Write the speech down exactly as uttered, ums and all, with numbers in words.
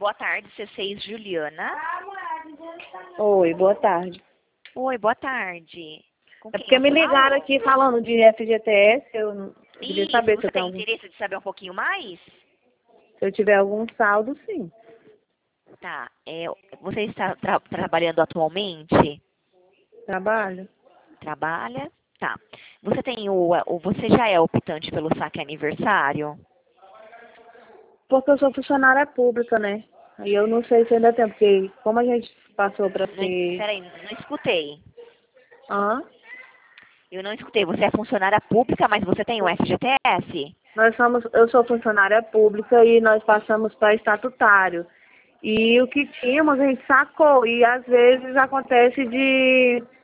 boa tarde, C seis Juliana. Oi, boa tarde. Oi, boa tarde. Com É quem porque eu me falo? ligaram aqui falando de F G T S, eu não- eu queria Isso, saber se você eu, tenho tem algum, interesse de saber um pouquinho mais? se eu tiver algum saldo, sim. Tá, é, você está tra- trabalhando atualmente? Trabalho? Trabalha? Tá. Você tem o, o, você já é optante pelo saque aniversário? Porque eu sou funcionária pública, né? Aí eu não sei se ainda tem, porque como a gente passou para Não, ser... peraí, não escutei. Hã? Eu não escutei. Você é funcionária pública, mas você tem o F G T S? Nós somos, eu sou funcionária pública e nós passamos para estatutário. E o que tínhamos a gente sacou. E às vezes acontece de